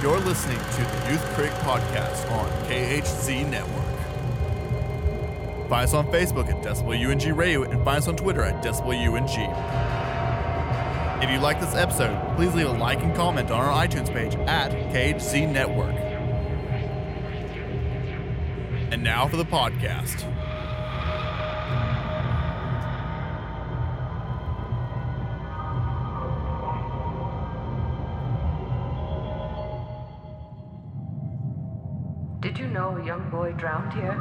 You're listening to the Youth Critic Podcast on KHZ Network. Find us on Facebook at Decibel UNG Radio and find us on Twitter at Decibel UNG. If you like this episode, please leave a like and comment on our iTunes page at KHZ Network. And now for the podcast. Did you know a young boy drowned here?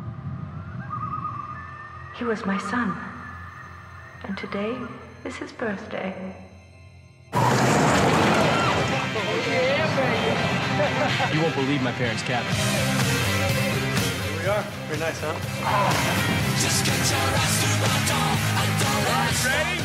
He was my son. And today is his birthday. You won't believe my parents' cabin. Here we are. Very nice, huh? Just get your ass to the door and don't ask. Ready?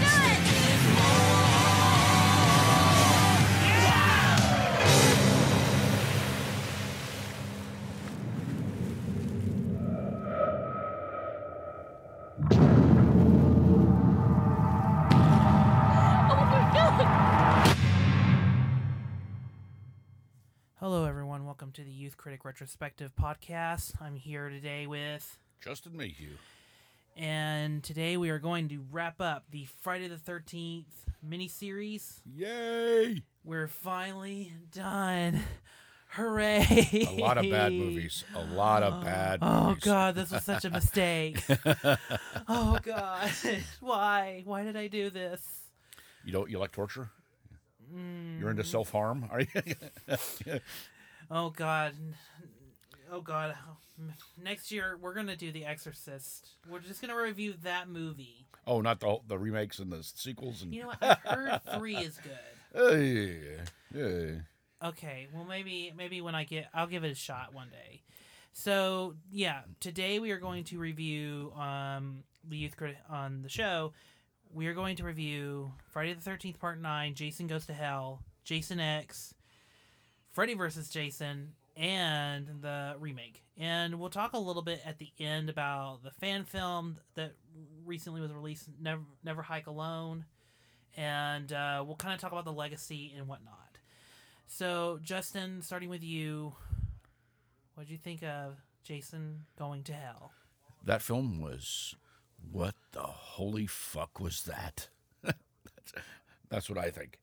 Hello, everyone. Welcome to the Youth Critic Retrospective Podcast. I'm here today with... Justin Mayhew. And today we are going to wrap up the Friday the 13th miniseries. Yay! We're finally done. Hooray! A lot of bad movies. A lot of bad Oh, movies. God, this was such a mistake. Oh, God. Why? Why did I do this? You like torture? You're into self-harm? Are you? Oh, God. Oh, God. Next year, we're going to do The Exorcist. We're just going to review that movie. Oh, not the remakes and the sequels? And... You know what? I've heard 3 is good. Yeah. Okay, well maybe when I'll give it a shot one day. So yeah, today we are going to review the Youth Critic on the show. We are going to review Friday the 13th Part 9, Jason Goes to Hell, Jason X, Freddy vs. Jason, and the remake. And we'll talk a little bit at the end about the fan film that recently was released, Never Hike Alone, and we'll kind of talk about the legacy and whatnot. So, Justin, starting with you, what did you think of Jason Going to Hell? That film was... What the holy fuck was that? That's what I think.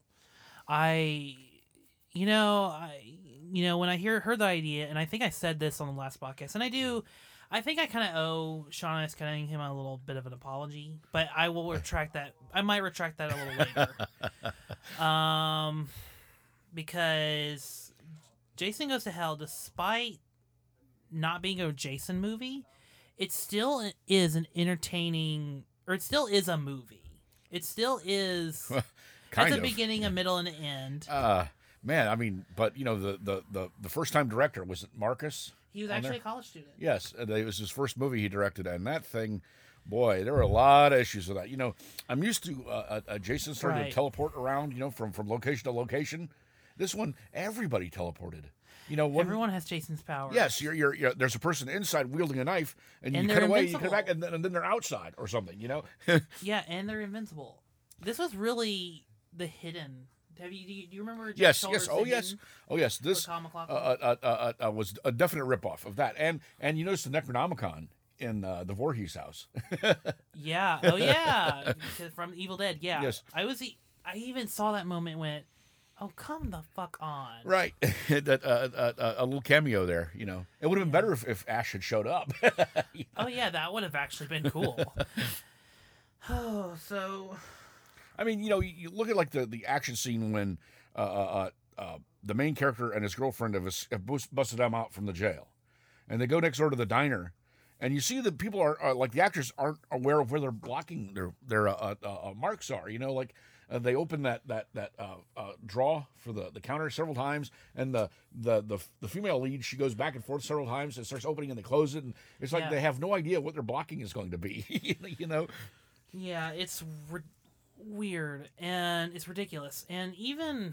When I heard the idea, and I think I said this on the last podcast, and I think I kind of owe Sean S. Cunningham a little bit of an apology, but I will retract that. I might retract that a little later. Because Jason Goes to Hell, despite not being a Jason movie, it still is an entertaining, or it still is a movie. It still is at the beginning, a middle, and an end. Man, I mean, but the first time director was it Marcus? He was actually a college student. Yes, it was his first movie he directed, and that thing, boy, there were a lot of issues with that. I'm used to Jason starting to teleport around, from location to location. This one, everybody teleported. Everyone has Jason's power. Yes, you're there's a person inside wielding a knife, and you cut away, you cut back, and then they're outside or something. Yeah, and they're invincible. This was really the hidden. Do you remember? Yes. Oh yes. This was a definite ripoff of that, and you notice the Necronomicon in the Voorhees house. Yeah. Oh yeah. From Evil Dead. Yeah. Yes. I even saw that moment and went, oh, come the fuck on. Right. That a little cameo there, It would have been better if Ash had showed up. Oh, yeah, that would have actually been cool. Oh, so... I mean, you look at, like, the action scene when the main character and his girlfriend have busted him out from the jail. And they go next door to the diner, and you see that people are like, the actors aren't aware of where they're blocking their marks are, they open that draw for the counter several times, and the female lead, she goes back and forth several times and starts opening and they close it, and it's like they have no idea what their blocking is going to be. Yeah, it's weird and it's ridiculous, and even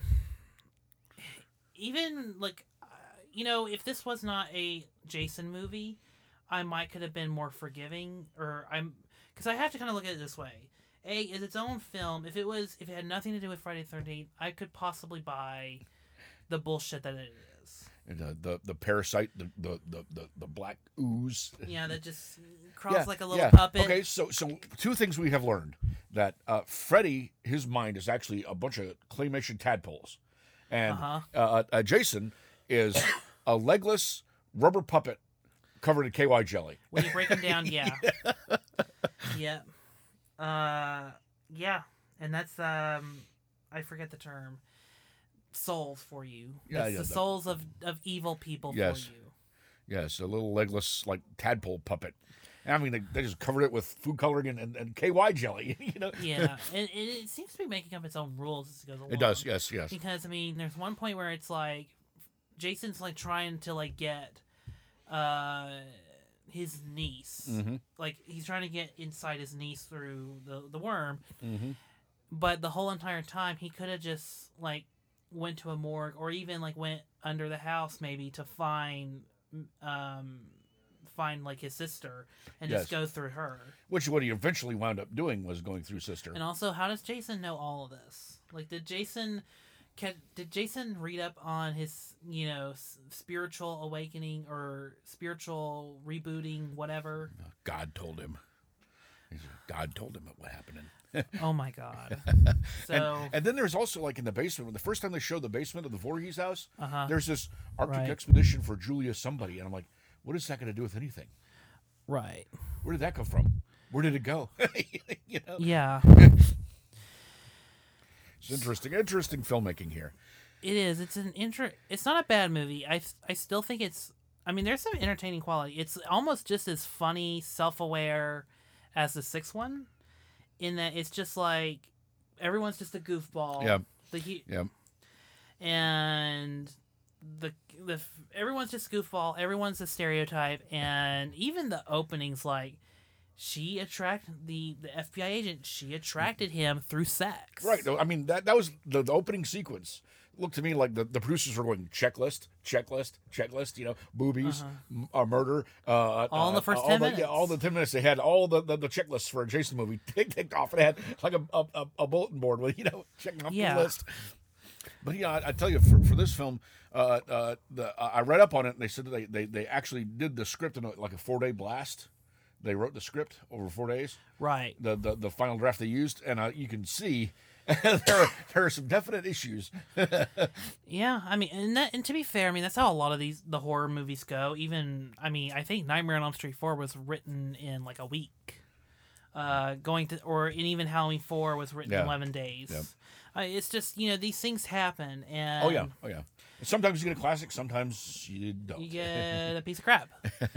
like if this was not a Jason movie, I could have been more forgiving, because I have to kind of look at it this way. Is its own film. If it had nothing to do with Friday the 13th, I could possibly buy the bullshit that it is. And the parasite, the black ooze. Yeah, that just crawls like a little yeah. puppet. Okay, so two things we have learned: that Freddy, his mind is actually a bunch of claymation tadpoles, and Jason is a legless rubber puppet covered in KY jelly. When you break them down, yeah. Yeah. Yeah. And that's, I forget the term. Souls for you. That's the souls of evil people for you. Yes, a little legless, like, tadpole puppet. I mean, they just covered it with food coloring and KY jelly, you know? Yeah, and it seems to be making up its own rules as it goes along. It does, yes. Because, I mean, there's one point where it's like, Jason's, like, trying to, like, get his niece. Mm-hmm. Like, he's trying to get inside his niece through the worm. Mm-hmm. But the whole entire time, he could have just, like, went to a morgue or even, like, went under the house maybe to find like his sister and just go through her. Which what he eventually wound up doing was going through sister. And also, how does Jason know all of this? Like, did Jason read up on his, you know, spiritual awakening or spiritual rebooting, whatever? God told him. God told him what happened. Oh my God! So and then there's also, like, in the basement, when the first time they showed the basement of the Voorhees house, there's this Arctic expedition for Julia somebody, and I'm like, what is that going to do with anything? Right. Where did that come from? Where did it go? You know? Yeah. It's interesting filmmaking here. It is. It's It's not a bad movie. I still think I mean, there's some entertaining quality. It's almost just as funny, self-aware as the sixth one, in that it's just like everyone's just a goofball. Yeah. And everyone's just goofball. Everyone's a stereotype, and even the openings, like, she attracted the FBI agent. She attracted him through sex. Right. I mean, that was the opening sequence. Looked to me like the producers were going checklist. You know, boobies, murder. All in the first 10 minutes. All the 10 minutes they had all the checklists for a Jason movie ticked off. And it had like a bulletin board with, you know, checking off the list. But yeah, I tell you, for this film, I read up on it, and they said that they actually did the script in like a 4-day blast. They wrote the script over 4 days. Right. The final draft they used, and you can see there are some definite issues. Yeah, I mean, and to be fair, I mean, that's how a lot of the horror movies go. Even, I mean, I think Nightmare on Elm Street 4 was written in like a week. And even Halloween 4 was written in 11 days. Yep. It's just, you know, these things happen, and Oh yeah. Sometimes you get a classic, sometimes you don't. You get a piece of crap.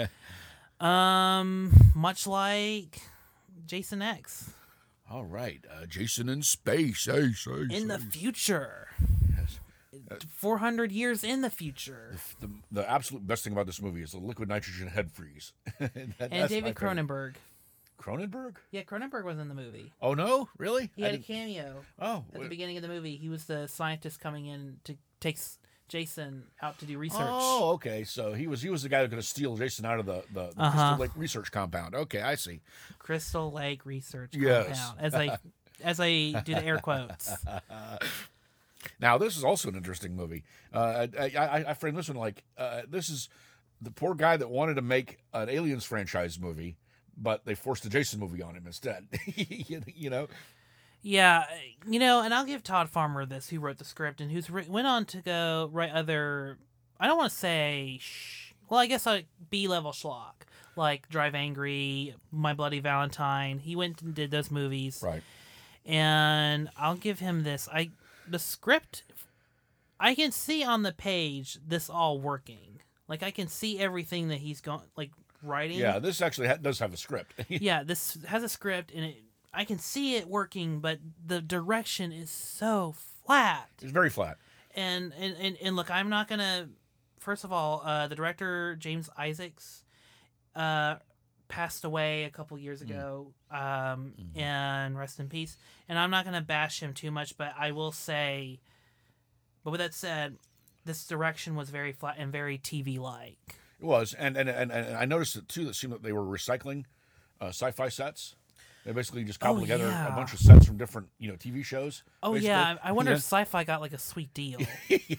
Much like Jason X. All right, Jason in space. In the future. Yes. 400 years in the future. The absolute best thing about this movie is the liquid nitrogen head freeze. And David Cronenberg. Cronenberg? Yeah, Cronenberg was in the movie. Oh, no? Really? He had a cameo. Oh. At the beginning of the movie. He was the scientist coming in to take Jason out to do research. Oh, okay. So he was the guy who could steal Jason out of the Crystal Lake research compound. Okay, I see. Crystal Lake research Yes. compound. As I do the air quotes. Now, this is also an interesting movie. I frame this one like this is the poor guy that wanted to make an Aliens franchise movie, but they forced a Jason movie on him instead. You know? Yeah, you know, and I'll give Todd Farmer this, who wrote the script and who's went on to go write other, I don't want to say, I guess like B-level schlock, like Drive Angry, My Bloody Valentine. He went and did those movies. Right. And I'll give him this. The script, I can see on the page this all working. Like, I can see everything that he's writing. Yeah, this actually does have a script. Yeah, this has a script, and I can see it working, but the direction is so flat. It's very flat. And look, I'm not gonna. First of all, the director James Isaacs passed away a couple years ago, and rest in peace. And I'm not gonna bash him too much, but I will say. But with that said, this direction was very flat and very TV-like. It was, and I noticed it too. That seemed that they were recycling sci-fi sets. They basically just cobbled together a bunch of sets from different, TV shows. Oh, basically. yeah. I wonder if Sci-Fi got like a sweet deal. Yeah.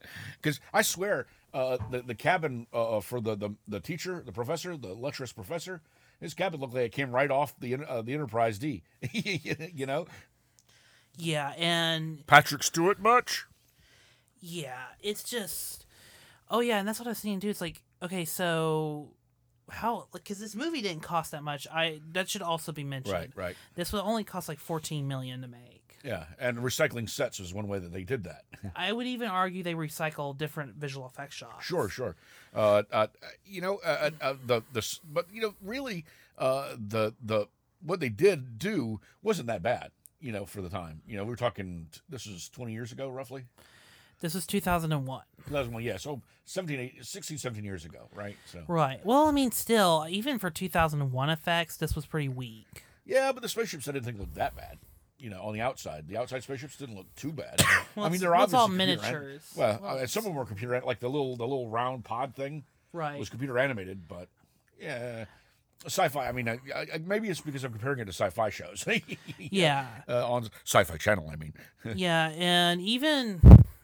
Because I swear, the cabin for the teacher, the professor, the lecherous professor, his cabin looked like it came right off the Enterprise D. You know, Yeah, and Patrick Stewart much? yeah, it's just. Oh yeah, and that's what I was thinking too. It's like, okay, so how? Because this movie didn't cost that much. That should also be mentioned. Right. This would only cost like $14 million to make. Yeah, and recycling sets was one way that they did that. I would even argue they recycle different visual effects shots. Sure. You know, but you know, really, the what they did do wasn't that bad. You know, for the time. You know, we're talking. This is 20 years ago, roughly. This was 2001. 2001, yeah. So 16, 17 years ago, right? So Right. Well, I mean, still, even for 2001 effects, this was pretty weak. yeah, but the spaceships I didn't think looked that bad. You know, on the outside spaceships didn't look too bad. Well, I mean, it's- they're well, it's all obviously computer miniatures. Well, some of them were computer, like the little round pod thing Right. was computer animated, but yeah, sci-fi. I mean, maybe it's because I'm comparing it to sci-fi shows. Yeah. On Sci-Fi Channel, I mean. Yeah, and even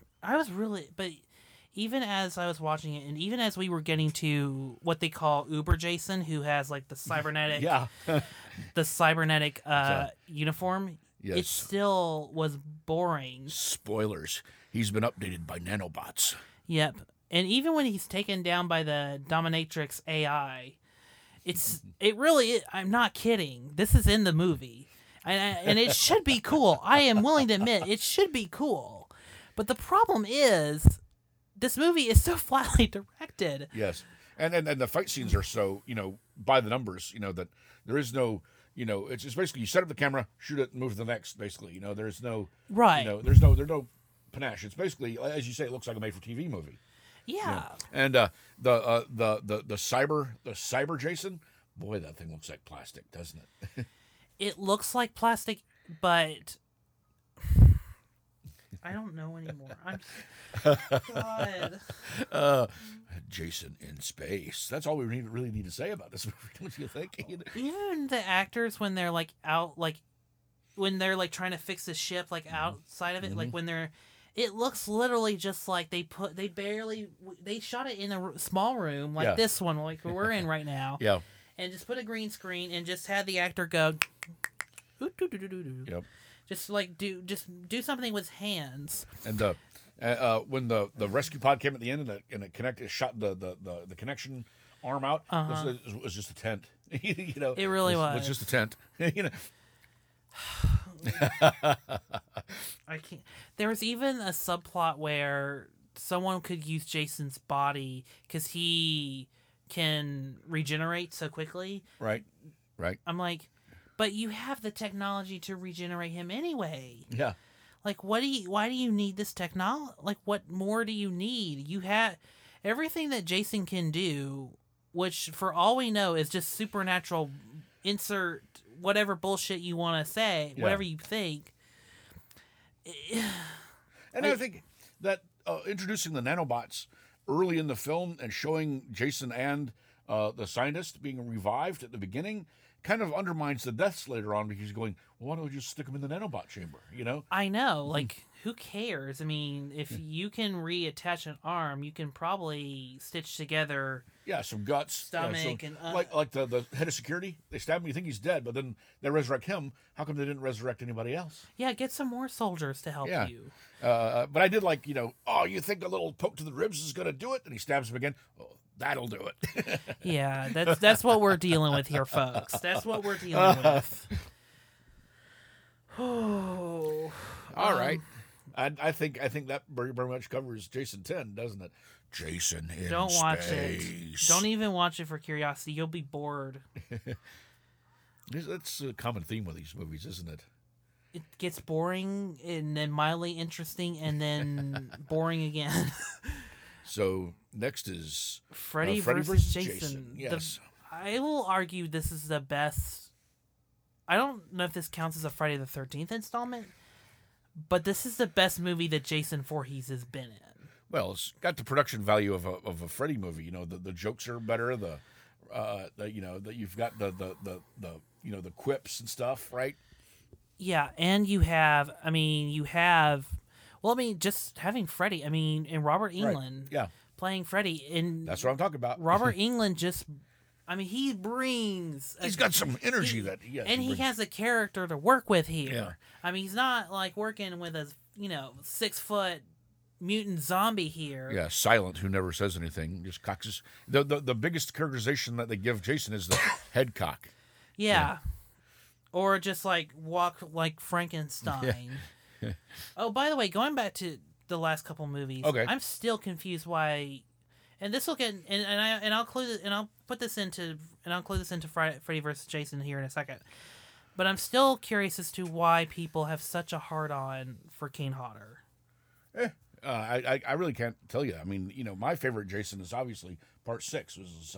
even as I was watching it, and even as we were getting to what they call Uber Jason, who has like the cybernetic, Yeah. the cybernetic uniform, it Yes. still was boring. Spoilers. He's been updated by nanobots. Yep, and even when he's taken down by the dominatrix AI, it really. I'm not kidding. This is in the movie, and it should be cool. I am willing to admit it should be cool, but the problem is, this movie is so flatly directed. Yes, and the fight scenes are so, you know, by the numbers. You know, that there is no, you know, it's just basically you set up the camera, shoot it, and move to the next. Basically, you know, there's no Right. You know, there's no panache. It's basically, as you say, it looks like a made-for-TV movie. Yeah. And the cyber Jason, boy, that thing looks like plastic, doesn't it? It looks like plastic, but I don't know anymore. God. Jason in space. That's all we really need to say about this movie, don't you think? Even the actors when they're like out, like when they're like trying to fix the ship, like outside of it, like when they're, it looks literally just like they shot it in a small room like this one, like we're in right now. Yeah. And just put a green screen and just had the actor go. Yep. Just like do something with hands. And when the rescue pod came at the end and it shot the connection arm out, it was just a tent. You know, It really was. It was just a tent. You know. I can't. There was even a subplot where someone could use Jason's body because he can regenerate so quickly. Right. I'm like, but you have the technology to regenerate him anyway. Yeah. Like, why do you need this technology? Like, what more do you need? You have everything that Jason can do, which for all we know is just supernatural. Insert whatever bullshit you want to say, whatever you think. And I think that introducing the nanobots early in the film and showing Jason and the scientist being revived at the beginning kind of undermines the deaths later on, because you're going, well, why don't we just stick them in the nanobot chamber, you know? I know, like, who cares? I mean, if you can reattach an arm, you can probably stitch together some guts, stomach and like the head of security, they stab him, you think he's dead, but then they resurrect him. How come they didn't resurrect anybody else? Yeah, get some more soldiers to help you. But I did like, you know, oh, you think a little poke to the ribs is going to do it? And he stabs him again. Oh, that'll do it. Yeah, that's what we're dealing with here, folks. That's what we're dealing with. Oh, all right. I think that very much covers Jason 10, doesn't it? Jason in don't space. watch it. Don't even watch it for curiosity. You'll be bored. That's a common theme with these movies, isn't it? It gets boring and then mildly interesting and then boring again. So next is Freddy Freddy versus versus Jason. Yes. I will argue this is the best. I don't know if this counts as a Friday the 13th installment, but this is the best movie that Jason Voorhees has been in. Well, it's got the production value of a Freddy movie. You know, the jokes are better. The you know, that you've got the you know, the quips and stuff, right? Yeah, and you have Well, I mean, just having Freddy. I mean, and Robert Englund Yeah, playing Freddy. And that's what I'm talking about. Robert Englund just, I mean, he brings. He's got some energy that he has. And he brings. has a character to work with here. Yeah. I mean, he's not like working with a 6-foot mutant zombie here. Yeah, silent, who never says anything, just cocks his... The biggest characterization that they give Jason is the head cock. Yeah. Or just like walk like Frankenstein. Oh, by the way, going back to the last couple movies, Okay. I'm still confused why. And this will get and I'll include and I'll put this into and I'll include this into Freddy vs. Jason here in a second. But I'm still curious as to why people have such a hard on for Kane Hodder. I really can't tell you. I mean, my favorite Jason is obviously part 6. Was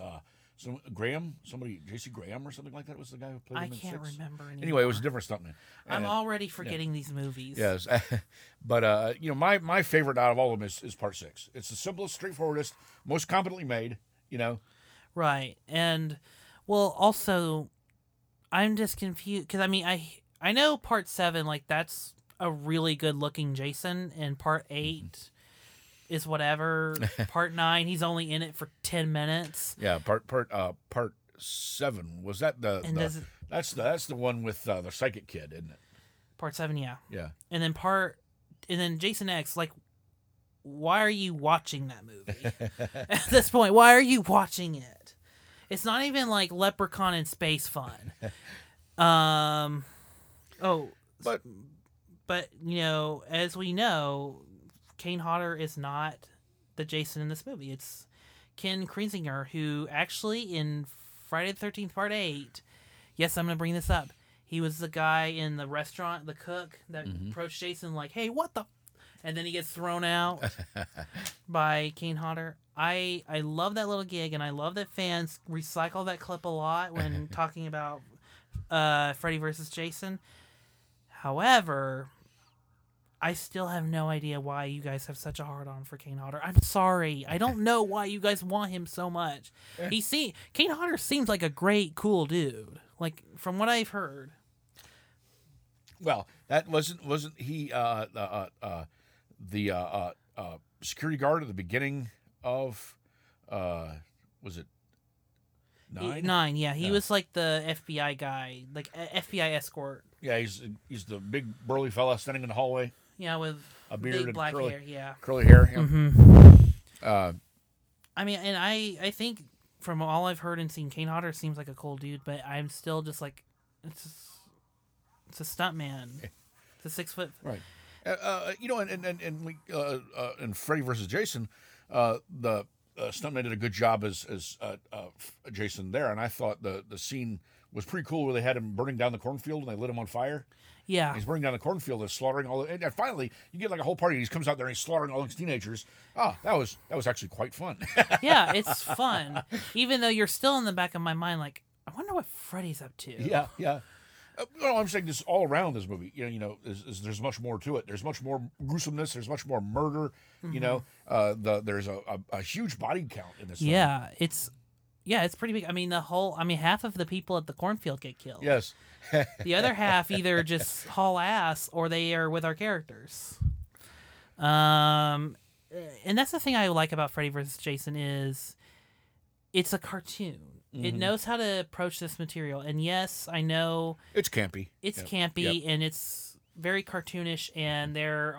J.C. Graham or something like that was the guy who played him I in 6? can't remember anymore. Anyway, it was a different stuntman. I'm already forgetting these movies. Yes, but my favorite out of all of them is part 6. It's the simplest, straightforwardest, most competently made. Right, and well, also, I'm just confused because I mean, I know part 7, like that's a really good looking Jason, and part 8 is whatever. Part 9, he's only in it for 10 minutes. Yeah, part 7 was that that's the one with the psychic kid, isn't it? Part 7, yeah. Yeah. And then Jason X, like, why are you watching that movie? At this point, why are you watching it? It's not even like Leprechaun in space fun. But as we know, Kane Hodder is not the Jason in this movie. It's Ken Krisinger, who actually in Friday the 13th Part 8, yes, I'm going to bring this up. He was the guy in the restaurant, the cook, that approached Jason like, hey, what the... And then he gets thrown out by Kane Hodder. I love that little gig, and I love that fans recycle that clip a lot when talking about Freddy vs. Jason. However, I still have no idea why you guys have such a hard-on for Kane Hodder. I'm sorry. I don't know why you guys want him so much. Kane Hodder seems like a great, cool dude. Like, from what I've heard. Well, that wasn't he the security guard at the beginning of was it 9? 9, yeah. He was like the FBI guy, like FBI escort. Yeah, he's the big burly fella standing in the hallway. Yeah, with A beard big and black curly- hair, yeah. Curly hair. Yeah. I mean, and I think from all I've heard and seen, Kane Hodder seems like a cool dude, but I'm still just like, it's a stuntman. It's a 6 foot. Right. And we in Freddy vs. Jason, the stuntman did a good job as Jason there, and I thought the scene was pretty cool where they had him burning down the cornfield and they lit him on fire. Yeah. He's burning down the cornfield and slaughtering all and finally you get like a whole party and he comes out there and he's slaughtering all these teenagers. That was actually quite fun. Yeah, it's fun. Even though you're still in the back of my mind like, I wonder what Freddy's up to. Yeah. I'm saying this all around this movie. There's much more to it. There's much more gruesomeness. There's much more murder. There's a huge body count in this. Yeah, it's pretty big. I mean, half of the people at the cornfield get killed. Yes. The other half either just haul ass or they are with our characters. And that's the thing I like about Freddy vs. Jason is it's a cartoon. It knows how to approach this material. And yes, I know it's campy. It's campy and it's very cartoonish and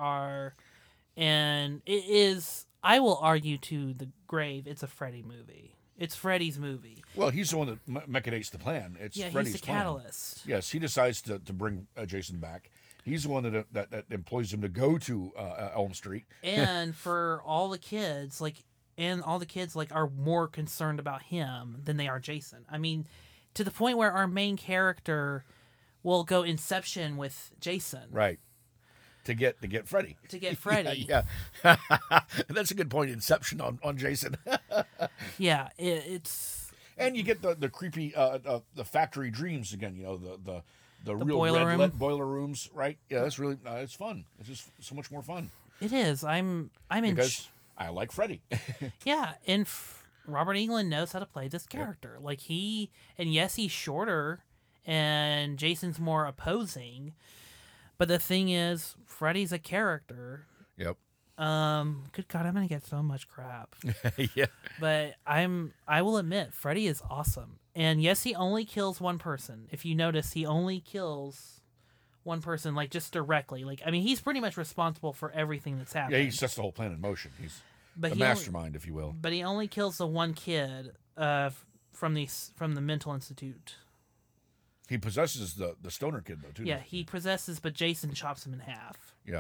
it is, I will argue to the grave, it's a Freddy movie. It's Freddy's movie. Well, he's the one that machinates the plan. It's Freddy's he's the plan. catalyst. Yes, he decides to bring Jason back. He's the one that employs him to go to Elm Street. And for all the kids, are more concerned about him than they are Jason. I mean, to the point where our main character will go Inception with Jason. Right. To get Freddy. To get Freddy. Yeah. That's a good point. Inception on Jason. Yeah, it's. And you get the creepy the factory dreams again. The real boiler red room. Boiler rooms. Right. Yeah, that's really it's fun. It's just so much more fun. It is. I'm because I like Freddy. Yeah, and Robert Englund knows how to play this character. Yep. Like he's shorter, and Jason's more opposing. But the thing is, Freddy's a character. Yep. Good God, I'm gonna get so much crap. Yeah. But I will admit, Freddy is awesome. And yes, he only kills one person. If you notice, he only kills one person, like, just directly. Like, I mean, he's pretty much responsible for everything that's happening. Yeah, he sets the whole plan in motion. He's But the he only- mastermind, if you will. But he only kills the one kid from the mental institute. He possesses the stoner kid, though, too. Yeah, he possesses, but Jason chops him in half. Yeah.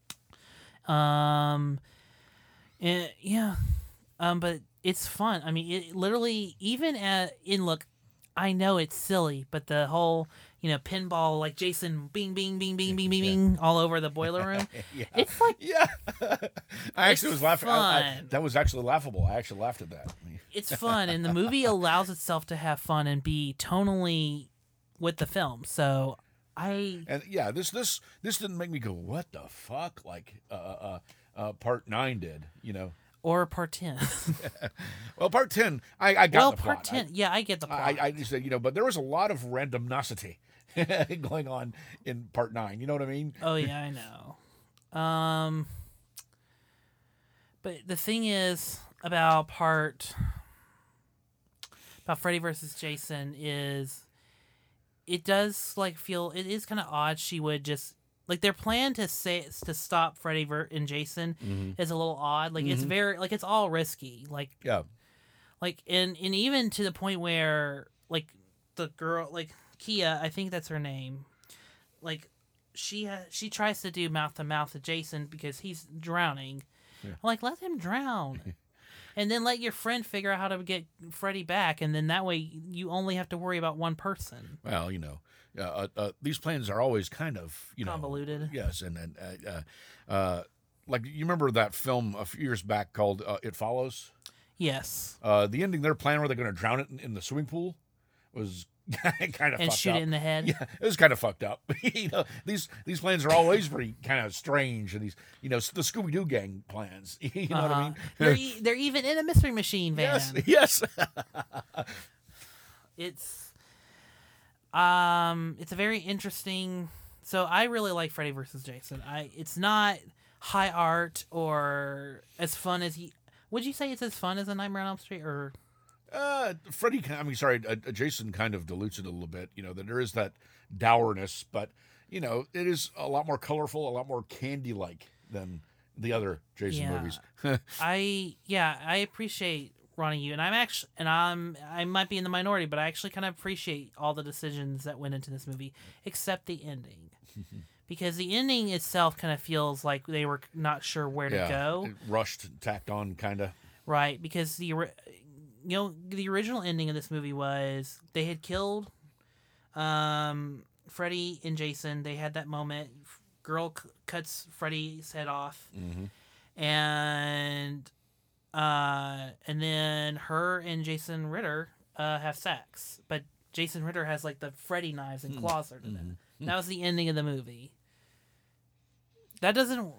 But it's fun. I mean, it literally, even look, I know it's silly, but the whole, pinball, like Jason, bing, bing, bing, bing, bing, bing, bing, all over the boiler room. Yeah. It's like, Yeah. I actually was laughing. fun. That was actually laughable. I actually laughed at that. it's fun, and the movie allows itself to have fun and be tonally with the film. So And yeah, this didn't make me go, what the fuck? Like part 9 did, or part 10. Well, part 10, I got the plot. Part 10, yeah, I get the plot. I just said, but there was a lot of randomnosity going on in part 9. You know what I mean? Oh yeah, I know. But the thing is about Freddy versus Jason is it does feel it is kind of odd. She would just their plan to stop Freddy and Jason is a little odd. It's very it's all risky. Yeah. And even to the point where the girl Kia, I think that's her name. She tries to do mouth to mouth to Jason because he's drowning. Yeah. Let him drown. And then let your friend figure out how to get Freddy back, and then that way you only have to worry about one person. Well, these plans are always kind of, convoluted. Yes, and you remember that film a few years back called It Follows? Yes. The ending, their plan where they're going to drown it in the swimming pool was kind of and fucked shoot up. it in the head. Yeah, it was kind of fucked up. These plans are always very kind of strange, and these the Scooby Doo gang plans. You know what I mean? They're even in a mystery machine van. Yes. It's a very interesting. So I really like Freddy vs. Jason. It's not high art or as fun as Would you say it's as fun as a Nightmare on Elm Street or? Jason kind of dilutes it a little bit. That there is that dourness, but it is a lot more colorful, a lot more candy-like than the other Jason movies. I appreciate Ronnie Yu, and I might be in the minority, but I actually kind of appreciate all the decisions that went into this movie, except the ending, because the ending itself kind of feels like they were not sure where to go, rushed, tacked on, kind of. Right, because the original ending of this movie was they had killed Freddy and Jason. They had that moment. Girl cuts Freddy's head off, and then her and Jason Ritter have sex. But Jason Ritter has the Freddy knives and claws in it. That was the ending of the movie. That doesn't.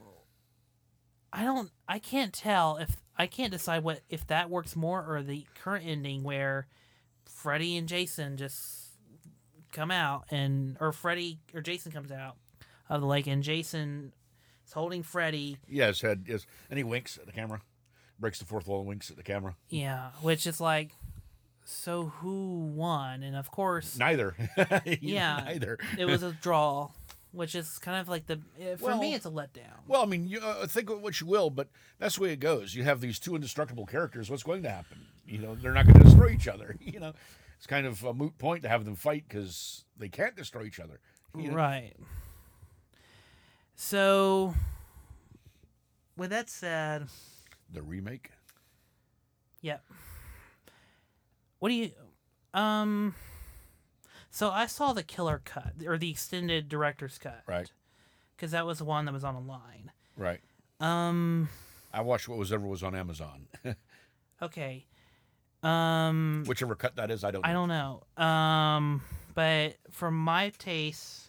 I can't tell if I can't decide if that works more or the current ending where Freddy and Jason just come out or Freddy or Jason comes out of the lake and Jason is holding Freddy. Yeah, his head is, and he winks at the camera, breaks the fourth wall and winks at the camera. Yeah, which is so who won? And of course, neither. Neither. It was a draw. Which is kind of for me, it's a letdown. Well, I mean, you think of what you will, but that's the way it goes. You have these two indestructible characters. What's going to happen? They're not going to destroy each other. It's kind of a moot point to have them fight because they can't destroy each other. Right. So, with that said, the remake. Yep. What do you? So I saw the killer cut or the extended director's cut, right? Because that was the one that was online, right? I watched whatever was on Amazon. Okay. Whichever cut that is, I don't know. I don't know. But for my taste,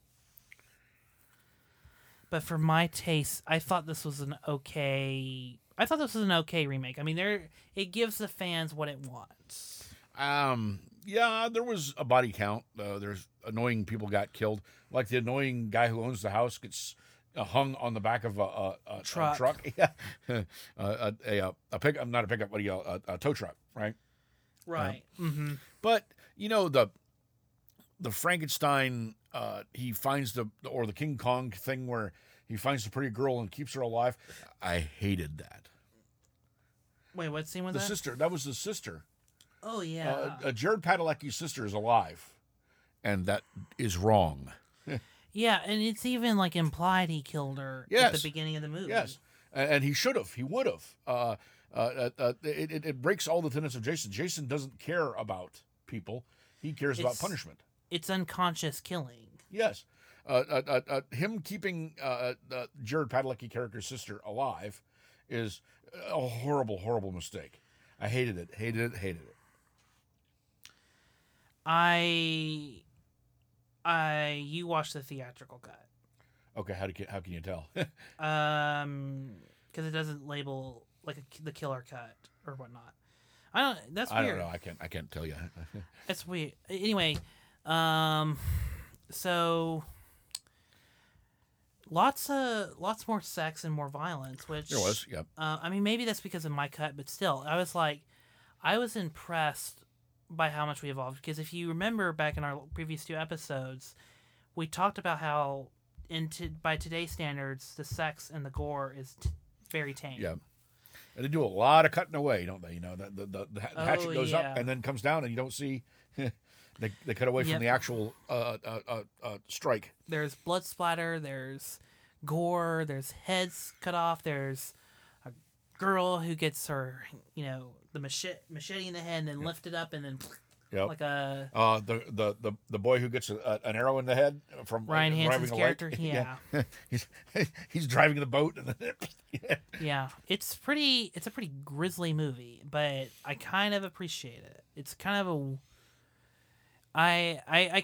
I thought this was an okay. remake. I mean, it gives the fans what it wants. Yeah, there was a body count. There's annoying people got killed. Like the annoying guy who owns the house gets hung on the back of a Truck. Yeah, a pickup, not a pickup, what do you call a tow truck, right? Right. Mm-hmm. But the Frankenstein, he finds the King Kong thing where he finds the pretty girl and keeps her alive. I hated that. Wait, what scene was The that? sister. That was the sister. Oh yeah. Jared Padalecki's sister is alive, and that is wrong. Yeah, and it's even like implied he killed her at the beginning of the movie. Yes, and he should have. He would have. It breaks all the tenets of Jason. Jason doesn't care about people. He cares about punishment. It's unconscious killing. Yes. Him keeping Jared Padalecki character's sister alive is a horrible, horrible mistake. I hated it. Hated it. Hated it. You watched the theatrical cut. Okay, how can you tell? Because it doesn't label like the killer cut or whatnot. That's weird. I don't know. I can't tell you. That's weird. Anyway, so lots more sex and more violence, which There was, yep. I mean, maybe that's because of my cut, but still, I was impressed by how much we evolved. Because if you remember back in our previous 2 episodes, we talked about how, by today's standards, the sex and the gore is very tame. Yeah. And they do a lot of cutting away, don't they? You know, the hatchet goes yeah. up and then comes down, and you don't see. They cut away from the actual strike. There's blood splatter. There's gore. There's heads cut off. There's a girl who gets her, the machete in the head and then lifted up and then Yep. like a the boy who gets an arrow in the head from Ryan Hansen's driving a character. light. Yeah. he's driving the boat and then Yeah, it's a pretty grisly movie, but I kind of appreciate it. It's kind of I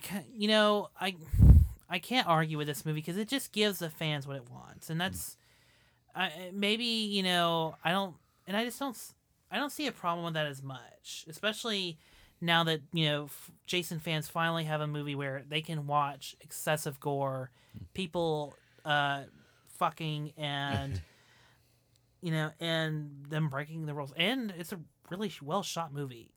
can't argue with this movie because it just gives the fans what it wants, and that's maybe I don't see a problem with that as much, especially now that Jason fans finally have a movie where they can watch excessive gore, people fucking and and them breaking the rules, and it's a really well shot movie.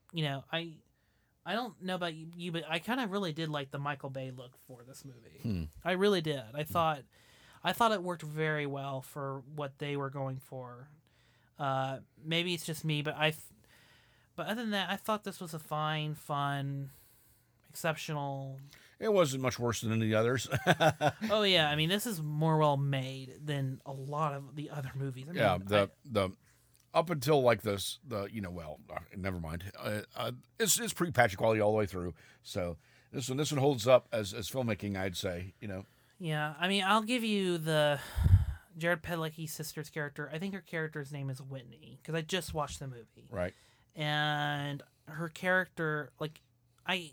I don't know about you, but I kind of really did like the Michael Bay look for this movie. I really did. I thought it worked very well for what they were going for. Maybe it's just me, but other than that, I thought this was a fine, fun, exceptional. it wasn't much worse than any of the others. Oh yeah, I mean this is more well made than a lot of the other movies. I mean, Yeah, the up until like this, never mind. It's pretty patchy quality all the way through. So this one holds up as filmmaking, I'd say. Yeah, I mean I'll give you the Jared Padalecki's sister's character. I think her character's name is Whitney because I just watched the movie. Right. And her character, I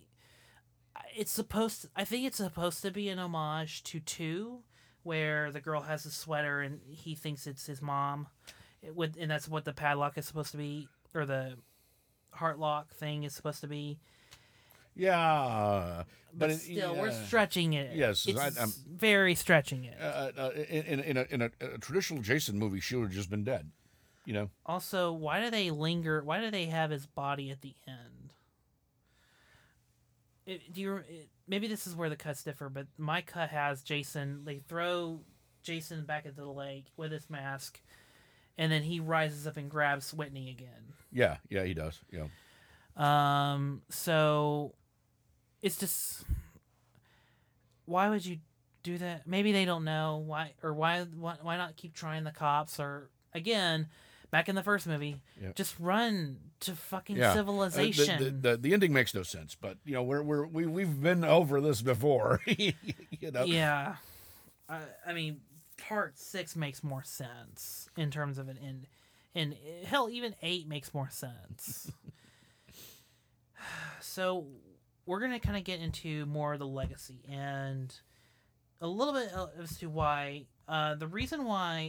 think it's supposed to be an homage to 2, where the girl has a sweater and he thinks it's his mom. And that's what the padlock is supposed to be, or the heart lock thing is supposed to be. Yeah, but still, we're stretching it. Yes, I'm very stretching it. In a traditional Jason movie, she would have just been dead. Also, why do they linger? Why do they have his body at the end? Maybe this is where the cuts differ, but my cut has Jason. They throw Jason back into the lake with his mask. And then he rises up and grabs Whitney again. Yeah, he does. Yeah. So it's just, why would you do that? Maybe they don't know why not keep trying the cops, or again, back in the first movie, just run to fucking civilization. The ending makes no sense, but we've been over this before. Yeah, I mean. Part 6 makes more sense in terms of an end, and hell, even 8 makes more sense. So we're gonna kind of get into more of the legacy and a little bit as to why the reason why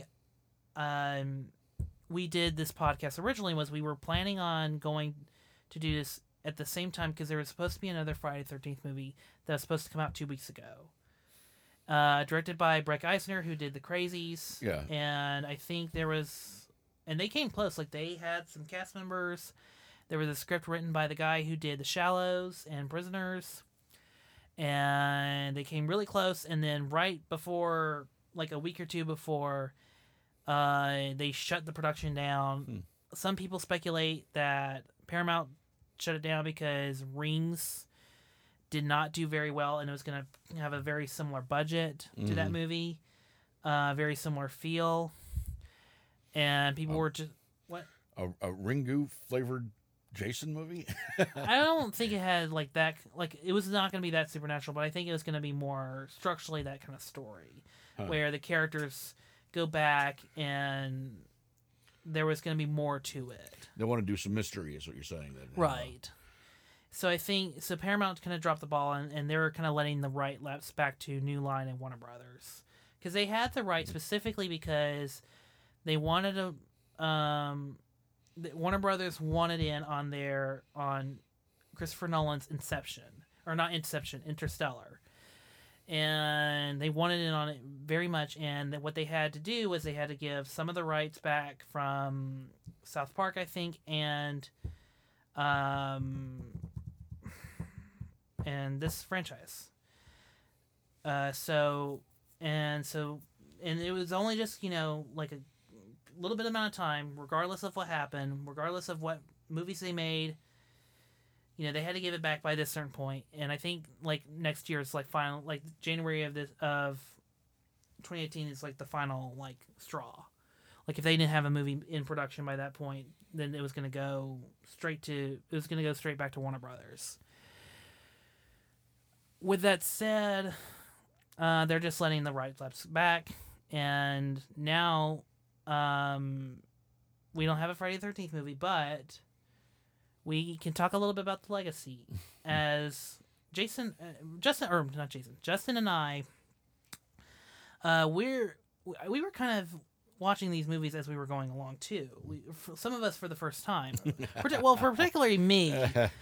we did this podcast originally was we were planning on going to do this at the same time because there was supposed to be another Friday the 13th movie that was supposed to come out 2 weeks ago. Directed by Breck Eisner, who did The Crazies. Yeah. And I think and they came close. Like, they had some cast members. There was a script written by the guy who did The Shallows and Prisoners. And they came really close. And then right before, like a week or two before, they shut the production down. Some people speculate that Paramount shut it down because Rings did not do very well, and it was going to have a very similar budget to that movie, very similar feel, and people were just what A Ringu flavored Jason movie. I don't think it had like that. Like, it was not going to be that supernatural, but I think it was going to be more structurally that kind of story, where the characters go back and there was going to be more to it. They want to do some mystery, is what you're saying. Then, Right. So I think Paramount kind of dropped the ball, and they were kind of letting the right lapse back to New Line and Warner Brothers, because they had the right specifically because they wanted to. Warner Brothers wanted in on Christopher Nolan's Interstellar, and they wanted in on it very much. And what they had to do was they had to give some of the rights back from South Park, I think, and this franchise. And it was only just, like a little bit amount of time, regardless of what happened, regardless of what movies they made, they had to give it back by this certain point. And I think like next year is like final, like January of 2018 is like the final like straw. Like, if they didn't have a movie in production by that point, then it was going to go straight back to Warner Brothers. With that said, they're just letting the rights lapse back, and now we don't have a Friday the 13th movie, but we can talk a little bit about the legacy. As Justin and I, we were kind of watching these movies as we were going along too. Some of us for the first time. Particularly me.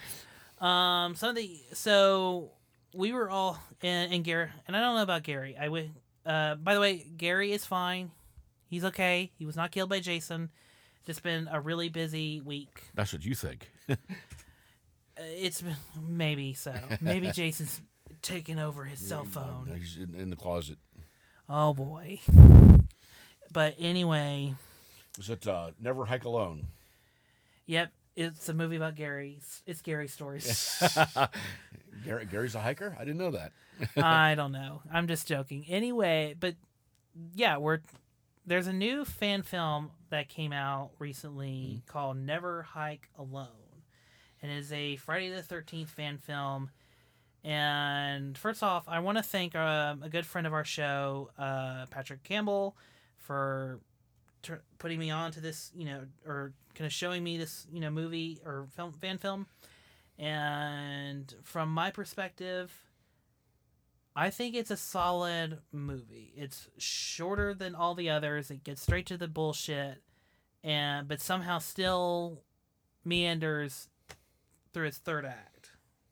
So we were all and Gary, and I don't know about Gary. By the way, Gary is fine. He's okay. He was not killed by Jason. Just been a really busy week. That's what you think. It's maybe so. Maybe Jason's taken over his cell phone. He's in the closet. Oh boy. But anyway. Was it Never Hike Alone? Yep. It's a movie about Gary. It's Gary's stories. Gary's a hiker? I didn't know that. I don't know. I'm just joking. Anyway, but yeah, there's a new fan film that came out recently called Never Hike Alone. And it is a Friday the 13th fan film. And first off, I want to thank a good friend of our show, Patrick Campbell, for putting me on to this, or kind of showing me this, movie or fan film. And from my perspective, I think it's a solid movie. It's shorter than all the others. It gets straight to the bullshit, but somehow still meanders through its third act.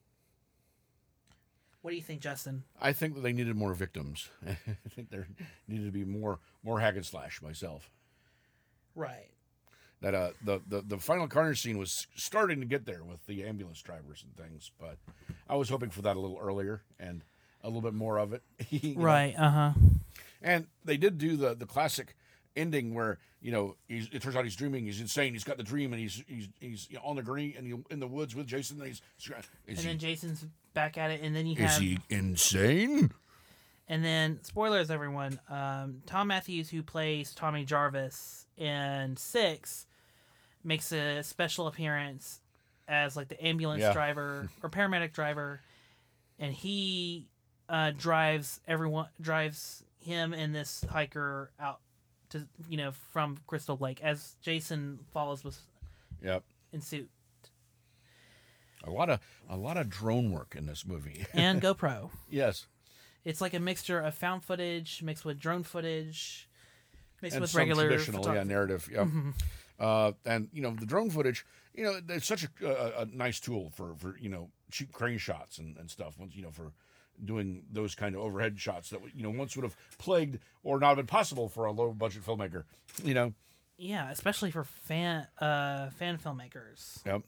What do you think, Justin? I think that they needed more victims. I think there needed to be more hack and slash myself. Right. That the final carnage scene was starting to get there with the ambulance drivers and things, but I was hoping for that a little earlier and a little bit more of it. Right. And they did do the classic ending where it turns out he's dreaming, he's insane, he's got the dream, and he's on the green and in the woods with Jason, and then Jason's back at it, and then is he insane? And then, spoilers, everyone. Tom Matthews, who plays Tommy Jarvis in 6, makes a special appearance as like the ambulance driver or paramedic driver, and he drives him and this hiker out to from Crystal Lake as Jason follows with in suit. A lot of drone work in this movie And GoPro. Yes. It's like a mixture of found footage mixed with drone footage mixed and with some regular traditional narrative. Yeah. And the drone footage, it's such a nice tool for cheap crane shots and stuff. For doing those kind of overhead shots that once would have plagued or not been possible for a low budget filmmaker. Yeah, especially for fan filmmakers. Yep.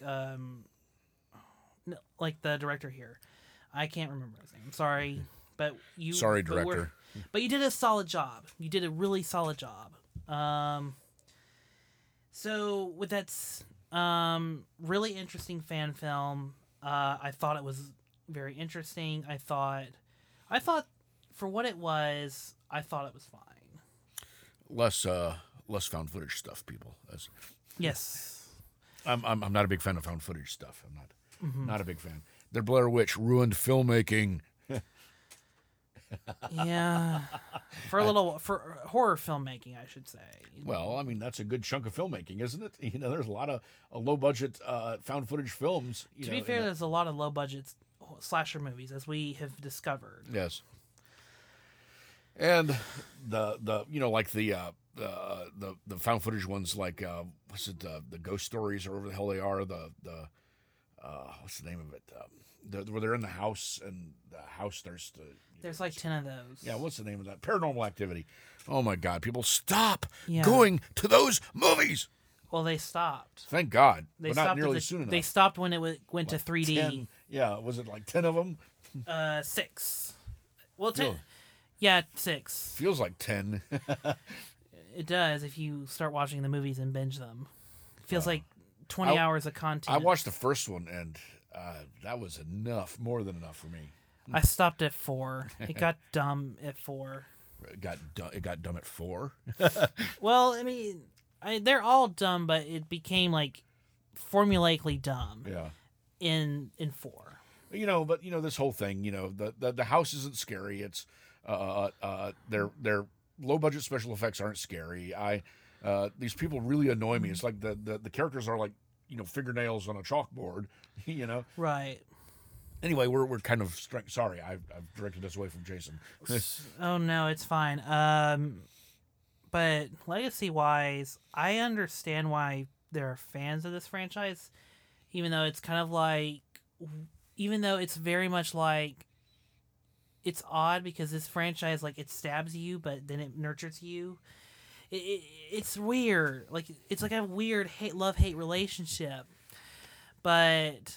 Like the director here. I can't remember his name. I'm sorry, but you. Sorry, director. But you did a solid job. You did a really solid job. So with that really interesting fan film, I thought it was very interesting. I thought for what it was, I thought it was fine. Less found footage stuff, people. Yes. I'm not a big fan of found footage stuff. I'm not a big fan. The Blair Witch ruined filmmaking. Yeah. For horror filmmaking, I should say. Well, I mean, that's a good chunk of filmmaking, isn't it? There's a lot of low budget found footage films. To be fair, there's a lot of low budget slasher movies, as we have discovered. Yes. And the found footage ones, like what's it, the ghost stories, or whatever the hell they are, what's the name of it, where they're in the house and the house starts to, there's like 10 of those. yeah, what's the name of that? Paranormal Activity. Oh my God, people, stop Yeah. going to those movies. Well, they stopped. Thank God, They but stopped not nearly at soon enough. They stopped when it went to 3D. 10, yeah, was it like 10 of them? 6. Well, 10. Really? Yeah, 6. Feels like 10. It does if you start watching the movies and binge them. It feels like 20 hours of content. I watched the first one, and that was enough, more than enough for me. I stopped at 4. It got dumb at 4. It got dumb at 4. Well, I mean, they're all dumb, but it became like formulaically dumb. Yeah. In 4. But this whole thing, the house isn't scary. It's their low budget special effects aren't scary. These people really annoy me. It's like the characters are like fingernails on a chalkboard. Right. Anyway, we're kind of sorry. I've directed us away from Jason. Oh no, it's fine. But legacy wise, I understand why there are fans of this franchise, even though it's very much like, it's odd because this franchise, like, it stabs you, but then it nurtures you. It's weird. Like, it's like a weird love-hate relationship. But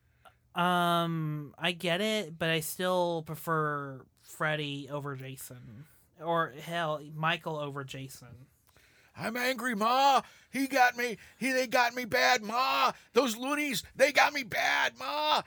I get it, but I still prefer Freddy over Jason. Or, hell, Michael over Jason. I'm angry, Ma. They got me bad, Ma. Those loonies, they got me bad, Ma.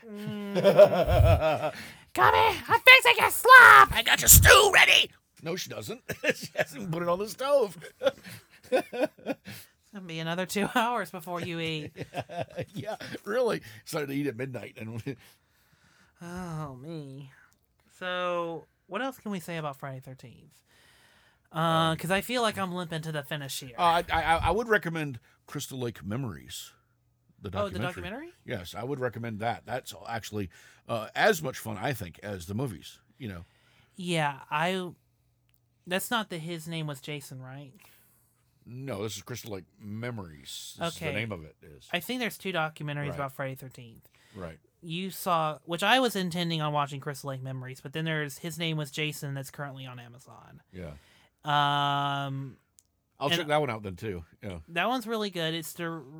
Come here, I'm fixing your slop! I got your stew ready. No, she doesn't. She hasn't put it on the stove. It's gonna be another 2 hours before you eat. Yeah, really. Started to eat at midnight. Oh, me. So, what else can we say about Friday 13th? Because I feel like I'm limping to the finish here. I would recommend Crystal Lake Memories. The documentary. Oh, the documentary? Yes, I would recommend that. That's actually as much fun, I think, as the movies. Yeah, that's not his name was Jason, right? No, this is Crystal Lake Memories. This is the name of it is. I think there's 2 documentaries Right. about Friday 13th. Right. You saw, which I was intending on watching Crystal Lake Memories, but then there's His Name Was Jason that's currently on Amazon. Yeah. I'll check that one out then too. Yeah. That one's really good. It's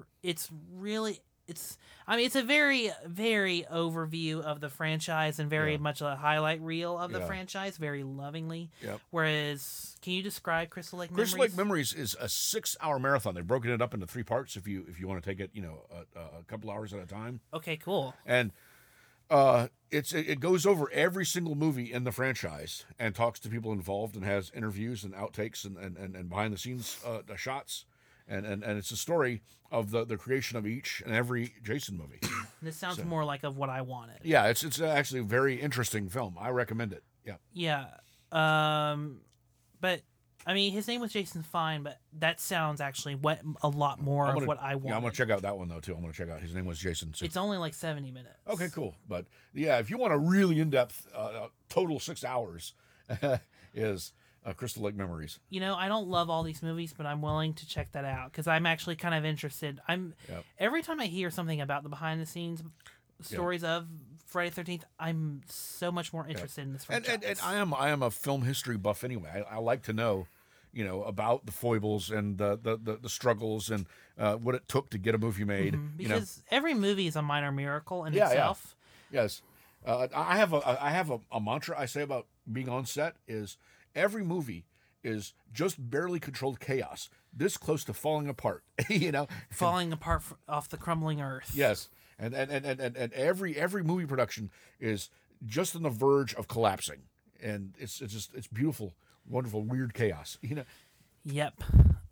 a very, very overview of the franchise and very much a highlight reel of the franchise, very lovingly. Yep. Whereas, can you describe Crystal Lake Memories? Crystal Lake Memories is a 6-hour marathon. They've broken it up into 3 parts if you want to take it, a couple hours at a time. Okay, cool. And it goes over every single movie in the franchise and talks to people involved and has interviews and outtakes and behind the scenes shots. And it's a story of the creation of each and every Jason movie. This sounds more like of what I wanted. Yeah, it's actually a very interesting film. I recommend it. Yeah. Yeah. But I mean, His Name Was Jason fine, but that sounds actually a lot more of what I wanted. Yeah, I'm gonna check out that one though too. I'm gonna check out His Name Was Jason. It's only like 70 minutes. Okay, cool. But yeah, if you want a really in-depth, total 6 hours, is Crystal Lake Memories. I don't love all these movies, but I'm willing to check that out because I'm actually kind of interested. Every time I hear something about the behind the scenes stories of Friday the 13th, I'm so much more interested in this franchise. And I am a film history buff anyway. I like to know, about the foibles and the struggles and what it took to get a movie made. Because every movie is a minor miracle in Yeah. itself. Yes. I have a mantra I say about being on set is every movie is just barely controlled chaos, this close to falling apart. Falling apart off the crumbling earth. Yes, and every movie production is just on the verge of collapsing, and it's beautiful, wonderful, weird chaos. Yep.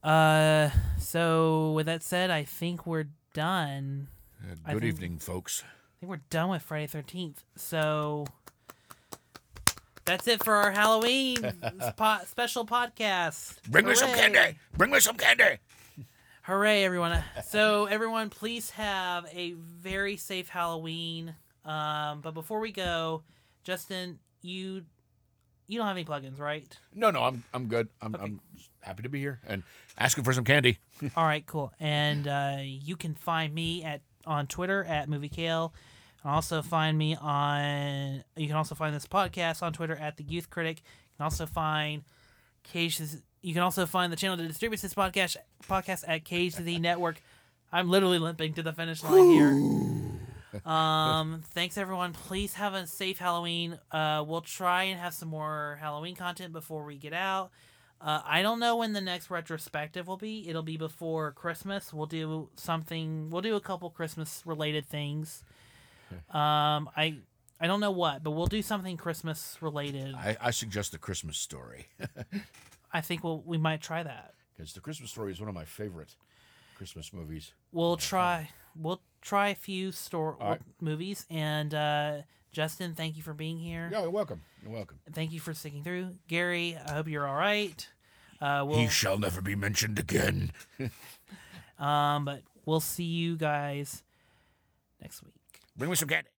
So with that said, I think we're done. Good evening, folks. I think we're done with Friday the 13th. So that's it for our Halloween special podcast. Bring me some candy. Bring me some candy. Hooray, everyone. So everyone, please have a very safe Halloween. But before we go, Justin, you don't have any plugins, right? No, I'm good. I'm happy to be here and asking for some candy. All right, cool. And you can find me on Twitter at MovieKale. You can also find me you can also find this podcast on Twitter at The Youth Critic. You can also find you can also find the channel that distributes this podcast at Cage the Network. I'm literally limping to the finish line here. Thanks everyone. Please have a safe Halloween. We'll try and have some more Halloween content before we get out. I don't know when the next retrospective will be. It'll be before Christmas. We'll do a couple Christmas related things. I don't know what, but we'll do something Christmas related. I suggest The Christmas Story. I think we might try that. Because The Christmas Story is one of my favorite Christmas movies. We'll try a few movies. And Justin, thank you for being here. Yeah, you're welcome. Thank you for sticking through. Gary, I hope you're all right. He shall never be mentioned again. But we'll see you guys next week. Bring me some candy.